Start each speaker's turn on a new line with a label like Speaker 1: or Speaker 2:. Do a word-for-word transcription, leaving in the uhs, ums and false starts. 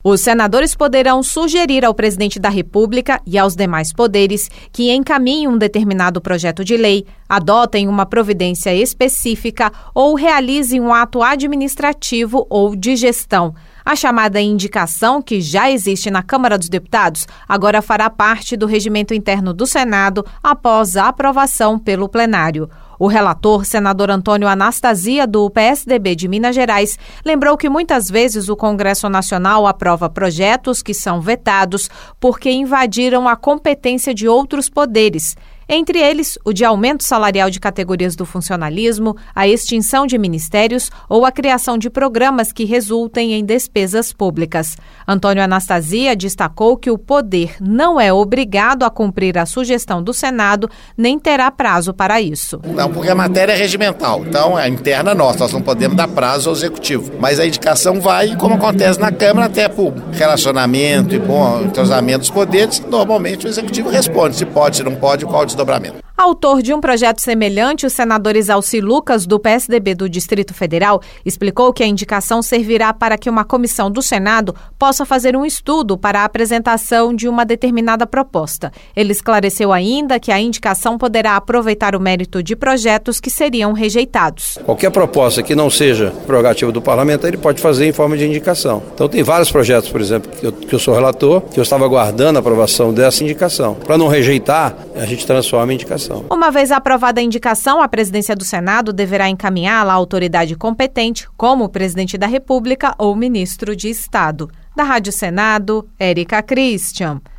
Speaker 1: Os senadores poderão sugerir ao presidente da República e aos demais poderes que encaminhem um determinado projeto de lei, adotem uma providência específica ou realizem um ato administrativo ou de gestão. A chamada indicação, que já existe na Câmara dos Deputados, agora fará parte do regimento interno do Senado após a aprovação pelo plenário. O relator, senador Antônio Anastasia, do P S D B de Minas Gerais, lembrou que muitas vezes o Congresso Nacional aprova projetos que são vetados porque invadiram a competência de outros poderes. Entre eles, o de aumento salarial de categorias do funcionalismo, a extinção de ministérios ou a criação de programas que resultem em despesas públicas. Antônio Anastasia destacou que o poder não é obrigado a cumprir a sugestão do Senado, nem terá prazo para isso.
Speaker 2: Não, porque a matéria é regimental, então é interna nossa, nós não podemos dar prazo ao Executivo. Mas a indicação vai, como acontece na Câmara, até por relacionamento e bom entrosamento dos poderes, normalmente o Executivo responde se pode, se não pode, qual o desdobramento.
Speaker 1: Autor de um projeto semelhante, o senador Exalci Lucas, do P S D B do Distrito Federal, explicou que a indicação servirá para que uma comissão do Senado possa fazer um estudo para a apresentação de uma determinada proposta. Ele esclareceu ainda que a indicação poderá aproveitar o mérito de projetos que seriam rejeitados.
Speaker 3: Qualquer proposta que não seja prerrogativa do parlamento, ele pode fazer em forma de indicação. Então tem vários projetos, por exemplo, que eu, que eu sou relator, que eu estava aguardando a aprovação dessa indicação. Para não rejeitar, a gente transforma em indicação.
Speaker 1: Uma vez aprovada a indicação, a presidência do Senado deverá encaminhá-la à autoridade competente, como o presidente da República ou ministro de Estado. Da Rádio Senado, Érica Christian.